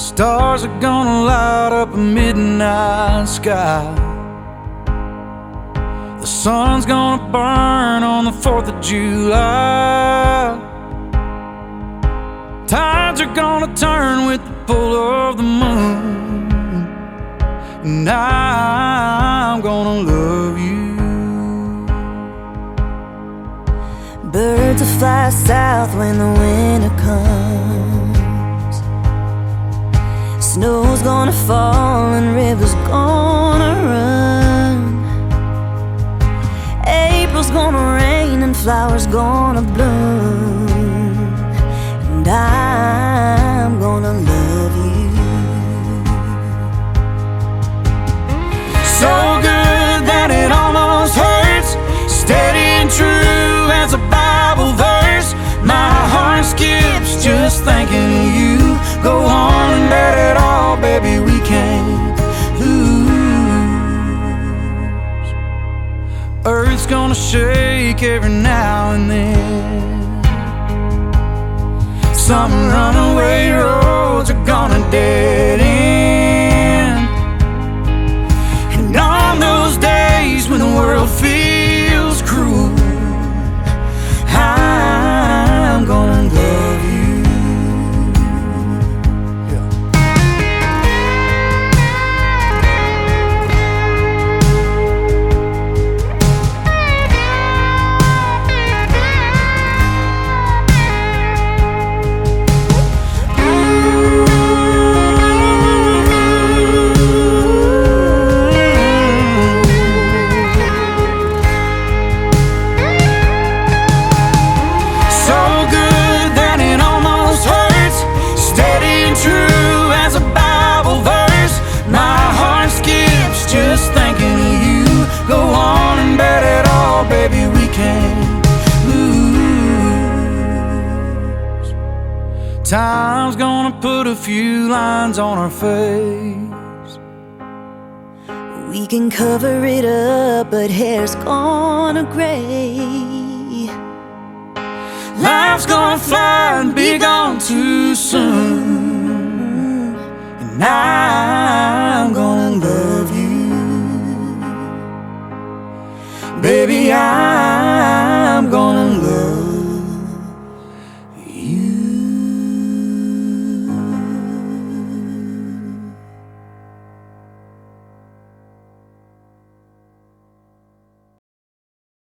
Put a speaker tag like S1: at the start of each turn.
S1: Stars are gonna light up a midnight sky. The sun's gonna burn on the 4th of July. Tides are gonna turn with the pull of the moon, and I'm gonna love you.
S2: Birds will fly south when the winter comes. Snow's gonna fall and rivers gonna run. April's gonna rain and flowers gonna bloom, and I'm gonna love you.
S1: So good that it almost hurts, steady and true as a Bible verse. My heart skips just thinking of you. Go on and bet it all, baby, we can't lose. Earth's gonna shake every now and then. Some runaway roads are gonna dead end. And on those days when the world feels cruel, I'm gonna love you. Baby, we can't lose. Time's gonna put a few lines on our face.
S2: We can cover it up, but hair's gonna gray.
S1: Life's gonna fly and be gone too soon, and